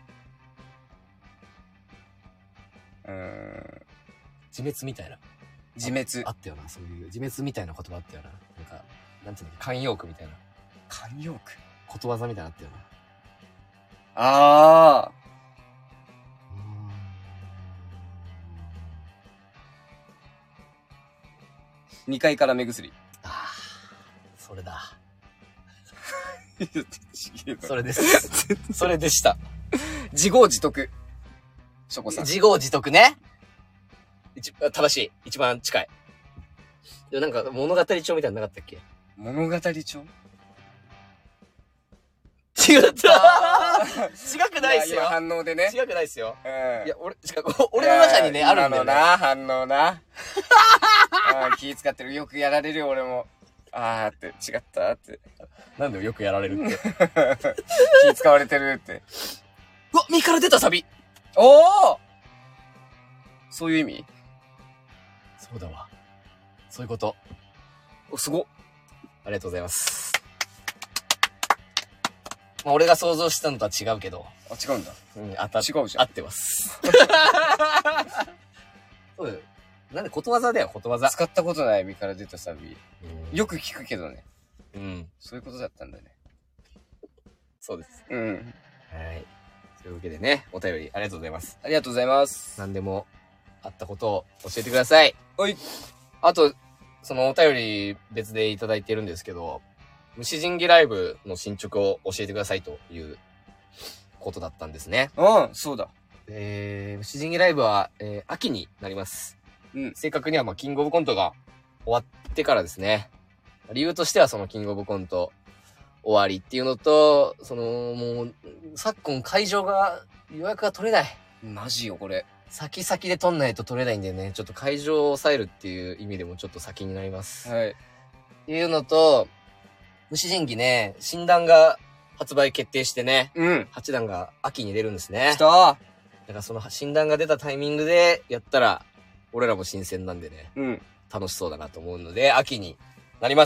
ー、あー。 うーん。 自滅みたいな。 自滅。 あったよな、そういう。自滅みたいな言葉あったよな。なんか、なんていうの、慣用句みたいな。 慣用句。 ことわざみたいなのあったよな。 あー。にかいから目薬。 あー、それだ。そそれ。 れです。それでした。 自業自得。ショコさん。 自業自得ね。一正しい。一番近い。でもなんか物語帳みたいなのなかったっけ？ 物語帳違った違くないっすよ。 や今反応でね。 違くないっすよ。 うん。 いや、俺、違う、俺の中にね、あるんだよね。 今のな、反応な。あー気使ってる。よくやられるよ、俺も。あーって、違ったって。 なんでよくやられるって。 気使われてるって。 うわ、身から出たサビ。 おーそういう意味そうだわ。そういうこと。 お、すごっ。 ありがとうございます。まあ、俺が想像したのとは違うけど。 あ、違うんだ。 うん、当たっ、 違うじゃん合ってます。そうだよ。なんでことわざだよ、ことわざ。 使ったことない身から出たサビ。 うんよく聞くけどね。 うん。 そういうことだったんだね。 そうです。 うん。 はい。というわけでね、お便りありがとうございます。 ありがとうございます。 何でもあったことを教えてください。 おい。 あと、そのお便り別でいただいてるんですけど、虫神器ライブの進捗を教えてくださいということだったんですね。 うん、そうだ。 えー、虫神器ライブは、えー、秋になります。 うん。 正確にはまあキングオブコントが終わってからですね。理由としてはそのキングオブコント終わりっていうのと、そのもう昨今会場が予約が取れない。 マジよ、これ。 先々で取んないと取れないんでね、ちょっと会場を抑えるっていう意味でもちょっと先になります。 はい。 っていうのと、虫神器ね、診断が発売決定してね、 うん。 はちだんが秋に出るんですね。 来ただからその診断が出たタイミングでやったら、俺らも新鮮なんでね、 うん。 楽しそうだなと思うので、秋になります。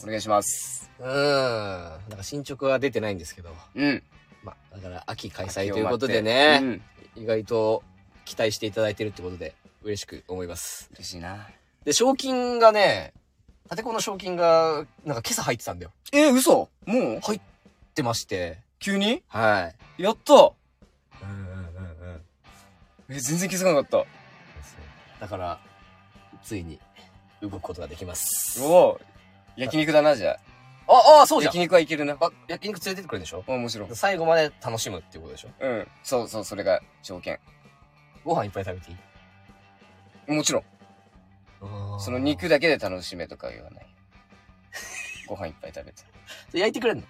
お願いします。 うーん。なんか進捗は出てないんですけど、 うん。 まあ、だから秋開催ということでね、 うん。 意外と期待していただいてるってことで、嬉しく思います。 嬉しいな。 で、賞金がね、立て子の賞金が、なんか今朝入ってたんだよ。 え、嘘もう入ってまして。 急にはい。 やったうんうんうんうん。 え、全然気づかなかった。 だから、ついに動くことができます。 おお焼肉だな、じゃあ。あ、ああ、そうじゃん。 焼肉はいけるな。 あ、焼肉連れてってくれるんでしょ？ あ、もちろん。 最後まで楽しむっていうことでしょ？ うん。そうそう、それが条件。 ご飯いっぱい食べていい？ もちろん。その肉だけで楽しめとか言わない。ご飯いっぱい食べて。 焼いてくれんの？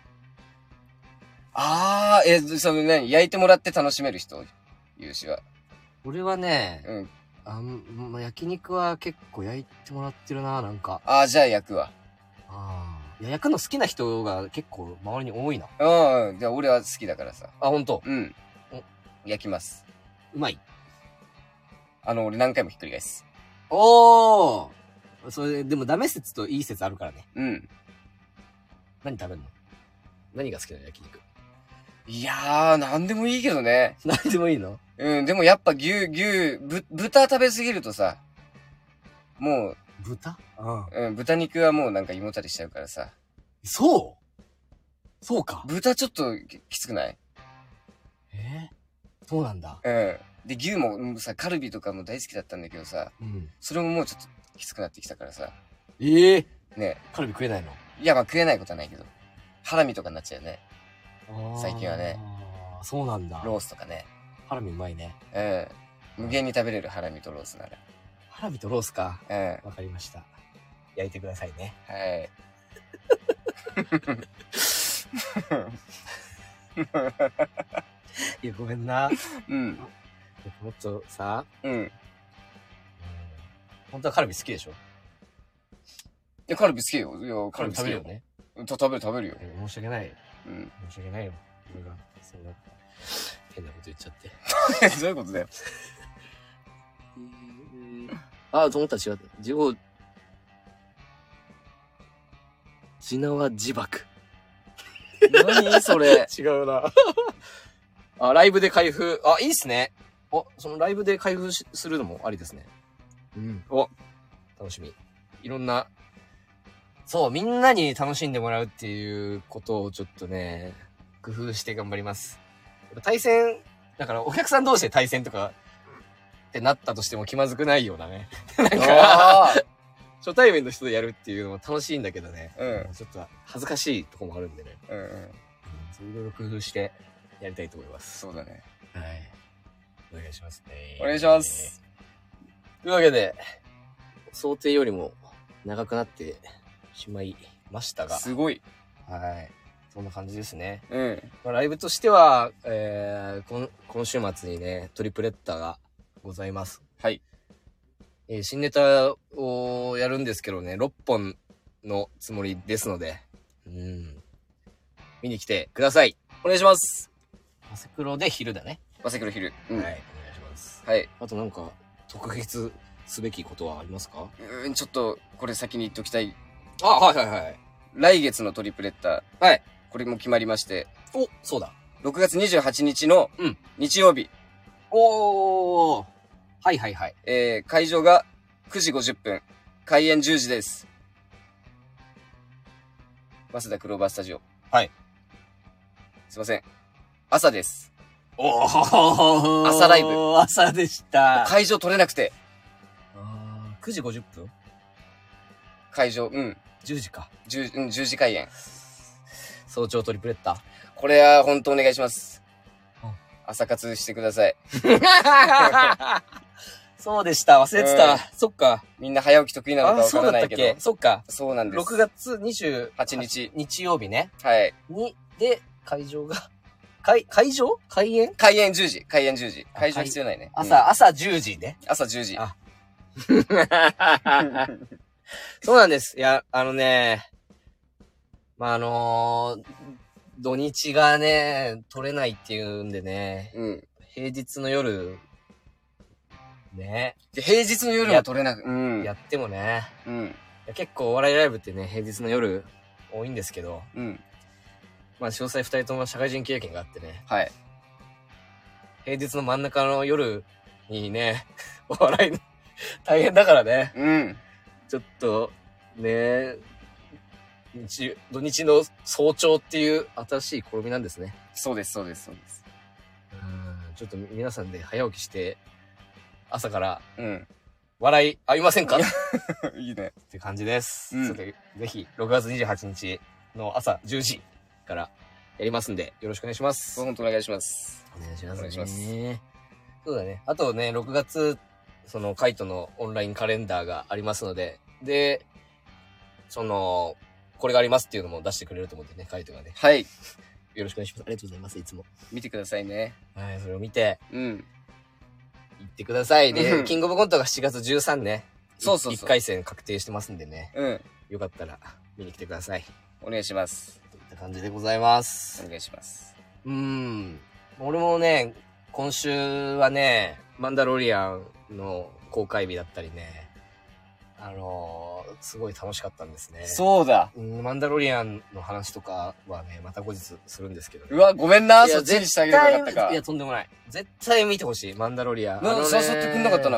あー、え、その何焼いてもらって楽しめる人？有志は。 俺はね、 うん。 あん、ま、焼肉は結構焼いてもらってるな、なんか。 あー、じゃあ焼くわ。 ああ。いや、焼くの好きな人が結構周りに多いな。 うんうん。じゃあ俺は好きだからさ。 あ、ほんと？ うん。焼きます。 うまい。 あの、俺何回もひっくり返す。 おー！それ、でもダメ説といい説あるからね。 うん。 何食べんの？何が好きなの？焼肉。 いやー、なんでもいいけどね。 何でもいいの？ うん、でもやっぱ牛、牛、ぶ、豚食べすぎるとさ、もう、 豚？ うん、豚肉はもうなんか胃もたれしちゃうからさ。 そうそうか。 豚ちょっとききつくない？ えー、そうなんだ。 うん。で、牛もうんさ、カルビとかも大好きだったんだけどさ、 うん。 それももうちょっときつくなってきたからさ。 ええー、 ね。 カルビ食えないの？ いや、まあ食えないことはないけど。ハラミとかになっちゃうよね。最近はね。 ああ、そうなんだ。 ロースとかね。 ハラミうまいね。 うん。無限に食べれるハラミとロースなら。 ハラミとロースか。 うん。 わかりました。焼いてくださいね。 はい。 いや、ごめんな。 うん。 もっとさ、 うん。 うん、本当はカルビ好きでしょ？いや、カルビ好きよ。いや、 カルビ食べるよね。 食べる食べるよ。 申し訳ない。 うん。 申し訳ないよ。俺が、そんな、変なこと言っちゃって。 そういうことだよ。 ああ、と思ったら違った。自業、地縄自爆。 何それ。 違うな。あ、ライブで開封。あ、いいっすね。お、そのライブで開封しするのもありですね。うん。お、楽しみ。いろんな、そう、みんなに楽しんでもらうっていうことをちょっとね、工夫して頑張ります。対戦、だからお客さん同士で対戦とかってなったとしても気まずくないようなね。なんか、初対面の人でやるっていうのも楽しいんだけどね。 うん。 ちょっと恥ずかしいとこもあるんでね。 うんうん。 そういろいろ工夫してやりたいと思います。 そうだね。 はい。お願いしますね。 お願いします。 というわけで、想定よりも長くなってしまいましたが。 すごい。 はい。そんな感じですね。 うん。 まあ、ライブとしては、えー、今今週末にね、トリプレッタがございます。 はい。 えー、新ネタをやるんですけどね、ろっぽんのつもりですので、うん。見に来てください。 お願いします。 バセクロで昼だね。 バセクロ昼。 うん。はい。お願いします。 はい。 あとなんか、特筆すべきことはありますか？ うん、ちょっと、これ先に言っときたい。 あ、はいはいはい。 来月のトリプレッター。 はい。 これも決まりまして。 お、そうだ。 ろくがつにじゅうはちにちの、 うん。 日曜日。 おー。はいはいはい。 えー、会場がくじごじゅっぷん。開演じゅうじです。早稲田クローバースタジオ。 はい。 すいません。朝です。 おー。 朝ライブ。 朝でした。 会場取れなくて。 あー、くじごじゅっぷん？ 会場、うん。 じゅうじか。 じゅう、うん、じゅうじ開演。 早朝トリプレッター。 これは本当お願いします。 うん、 朝活してください。 そうでした。忘れてた。うん、そっか。 みんな早起き得意なのかわからないけど。 そっか。 そうなんです。 ろくがつにじゅうはちにち。日曜日ね。 はい。 に、で、会場が、会、会場開演開演じゅうじ。開演じゅうじ。会場必要ないね。 朝、うん、朝じゅうじね。 朝じゅうじ。あそうなんです。いや、あのね、まあ、あのー、土日がね、取れないっていうんでね、 うん。 平日の夜、ね。 平日の夜は取れなく、 うん。やってもね、 うん。 いや結構お笑いライブってね、平日の夜多いんですけど、 うん。 まあ、詳細二人とも社会人経験があってね、 はい。 平日の真ん中の夜にね、お笑いの大変だからね。 うん。 ちょっと、ね、日、土日の早朝っていう新しい試みなんですね。 そうです、そうです、そうです。 うん。ちょっと皆さんで早起きして、朝から、 うん。 笑い合いませんかいいね。 って感じです。 うん、 それでぜひ、ろくがつにじゅうはちにちの朝じゅうじからやりますんで、よろしくお願いします。 本当お願いします。 お願いします、ね。 お願いします。 そうだね。あとね、ろくがつ、その、カイトのオンラインカレンダーがありますので、で、その、これがありますっていうのも出してくれると思うんでね、カイトがね。 はい。 よろしくお願いします。ありがとうございます、いつも。 見てくださいね。 はい、それを見て、 うん。 行ってください。で、キングオブコントがしちがつじゅうさんね。 そうそうそう。いっかい戦確定してますんでね。 うん。 よかったら見に来てください。 お願いします。 といった感じでございます。 お願いします。 うーん。俺もね、今週はね、マンダロリアンの公開日だったりね、あのー、すごい楽しかったんですね。 そうだ。 うん、マンダロリアンの話とかはね、また後日するんですけど、ね。 うわ、ごめんな、そっちにしてあげればよかったか。 いや、とんでもない。絶対見てほしい、マンダロリアン。 な、誘ってくんなかったな。うん。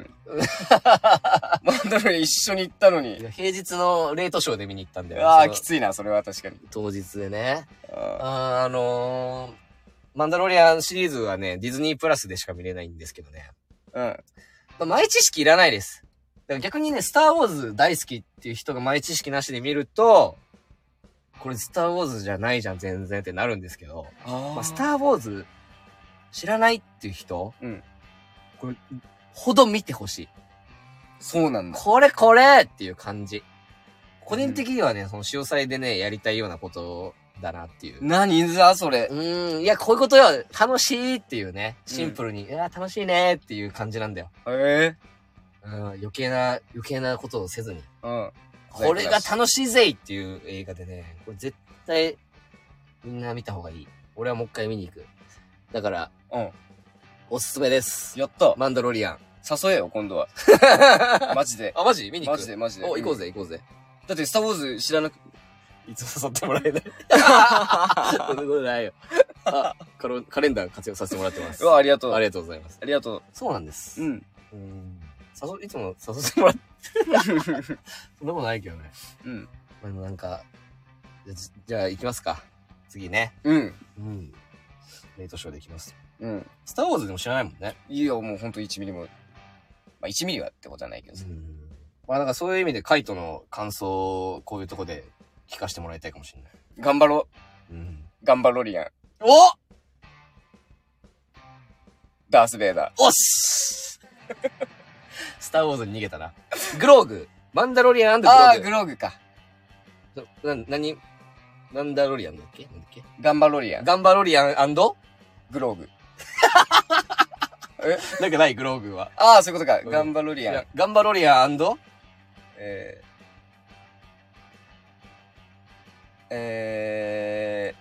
マンダロリアン一緒に行ったのに。 平日のレートショーで見に行ったんだよ。 ああ、きついな、それは確かに。 当日でね。ああ、あのー、マンダロリアンシリーズはね、ディズニープラスでしか見れないんですけどね。 うん。 まあ、前知識いらないです。だから逆にね、スターウォーズ大好きっていう人が前知識なしで見ると、これスターウォーズじゃないじゃん、全然ってなるんですけど、あまあ、スターウォーズ知らないっていう人、うん、これ、ほど見てほしい。 そうなんだ。 これこれっていう感じ。個人的にはね、うん、その潮祭でね、やりたいようなことだなっていう。 何だそれ。 うーん、いや、こういうことよ。楽しいっていうね。シンプルに、うん、いや、楽しいねっていう感じなんだよ。 へえ。 うん、余計な、余計なことをせずに。 うん。 これが楽しいぜっていう映画でね、これ絶対、みんな見た方がいい。俺はもう一回見に行く。だから、うん。おすすめです。 やった。 マンダロリアン。 誘えよ、今度は。マジで。 あ、マジ見に行くマジで、マジで。 お、行こうぜ、行こうぜ。 だって、スターウォーズ知らなく、 いつ誘ってもらえない。そんなことないよ。あ、カレンダー活用させてもらってます。 うわ、ありがとう。 ありがとうございます。 ありがとう。 そうなんです。 うん。 うん。誘、いつも誘ってもらって。そんなことないけどね。うん。まあ、でもなんか、じゃ、じゃあ行きますか。次ね。 うん。 うん。レートショーで行きます。 うん。 スターウォーズでも知らないもんね。 いや、もうほんといちミリも。まあ、いちミリはってことはないけどさ。うん。 まあ、なんかそういう意味でカイトの感想をこういうとこで聞かせてもらいたいかもしれない。 頑張ろう。うん。頑張ろリアン。 おダースベイダー。 おっしスターウォーズに逃げたな。グローグ。マンダロリアン&グローグ。ああ、グローグか。 な、なに、マンダロリアンだっけなんだっけガンバロリアン。 ガンバロリアン& グローグ。 えなんかないグローグは。 ああ、そういうことか。ガンバロリアン。 ガンバロリアン& えー、え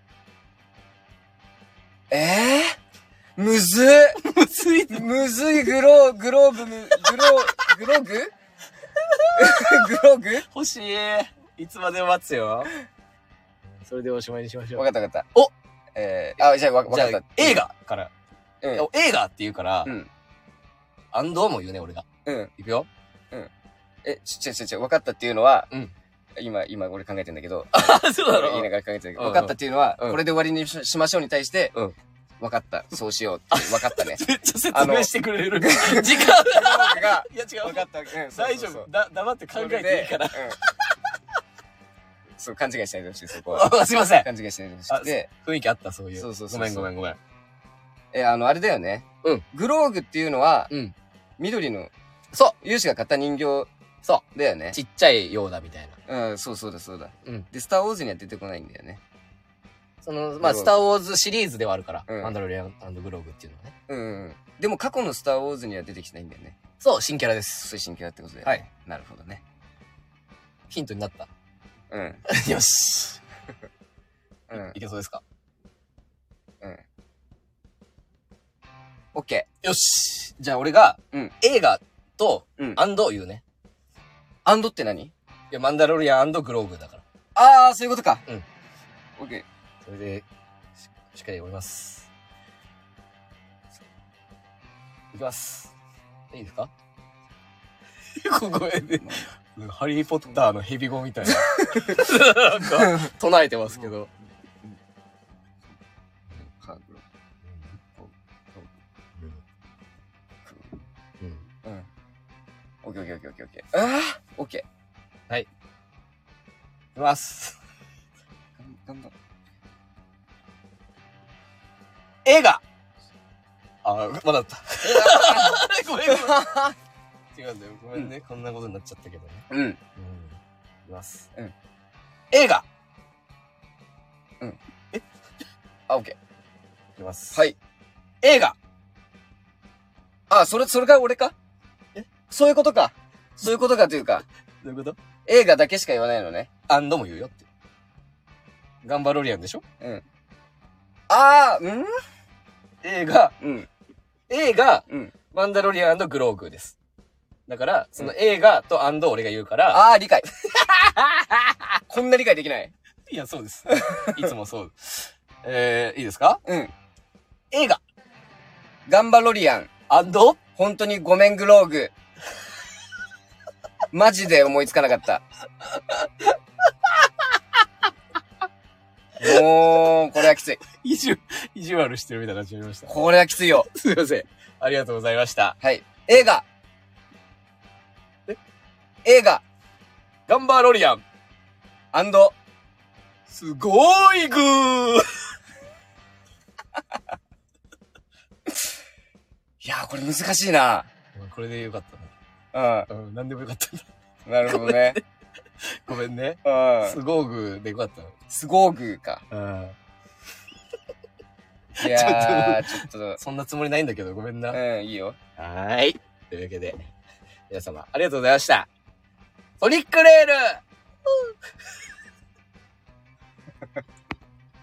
ー、えー、むずいむずいむずいグロー、グローブ、グロー、グローググローグ欲しい。いつまでも待つよ。それでおしまいにしましょう。 わかったわかった。 おえー、あ、じゃあわかった。 映画から。うん、映画って言うから、うん。アンドも言うね、俺が。 うん。 いくよ。 うん。え、ちちちち、わかったっていうのは、うん。今、今俺考えてんだけど。 あ、そうだろ。 言いながら考えてんだけど、わかったっていうのは、これで終わりにしましょうに対して、うん。わかった。そうしようって。わかったね。 めっちゃ説明してくれる。時間が。いや違う。 わかった。 大丈夫。だ、黙って考えていいから。 そう、勘違いしないでほしい、そこは。 すいません。 勘違いしないでほしくて。 雰囲気あった、そういう。 そうそうそう。 ごめんごめんごめん。 え、あの、あれだよね。うん。グローグっていうのは、うん。緑の、 そう。 勇士が買った人形、 そう。 だよね。 ちっちゃいようだみたいな。うん、そうそうだそうだ。うん。で、スターウォーズには出てこないんだよね。 その、まあ、スターウォーズシリーズではあるから。うん。マンダロリアン&グローグっていうのはね。 うんうん。でも過去のスターウォーズには出てきてないんだよね。 そう、新キャラです。 そういう新キャラってことで。 はい。 なるほどね。 ヒントになった。 うん。 よし。 うん。 いけそうですか？ うん。オッケー。よし。じゃあ俺が、うん。映画と、 うん。 アンド言うね。 アンドって何？いや、マンダロリアン&グローグだから。 あー、そういうことか。 うん。 オッケー。 それで、し, しっかりおります。いきます。いいですか？ごめんね。ハリーポッターのヘビ語みたいな。なんか、唱えてますけど。 オッケーオッケーオッケーオッケーオッケー。ああオッケー。 はい。いきます。 頑張る。 映画あ、まだあった。ごめんごめん。違うんだよ。ごめんね、うん。こんなことになっちゃったけどね。 うん。うん。いきます。 うん。 映画うん。えあ、オッケー。いきます。 はい。 映画あ、それ、それが俺かえそういうことか。そういうことかというか。 どういうこと映画だけしか言わないのね。 アンドも言うよって。ガンバロリアンでしょうん。 あー、うん映画、 うん。 映画、 うん。 マンダロリアングローグです。だから、その映画とアンド俺が言うから。 あー、理解。こんな理解できない。 いや、そうです。いつもそう。えー、いいですかうん。 映画。 ガンバロリアン。 アンド本当にごめんグローグ。マジで思いつかなかった。もう、これはきつい。 意地、意地悪してるみたいな感じになりました。 これはきついよ。 すいません。ありがとうございました。 はい。映画。 え映画。 ガンバーロリアン。 アンド。 すごいグーいやー、これ難しいな。 これでよかったな。うん。うん、なんでもよかったんだ。 なるほどね。 ごめんね。 うん。 すごーグーでよかったの。 すごーグーか。 うん。 いやー、ちょっと。 そんなつもりないんだけど、ごめんな。 うん、いいよ。 はーい。というわけで、皆様、ありがとうございました。ソニックレール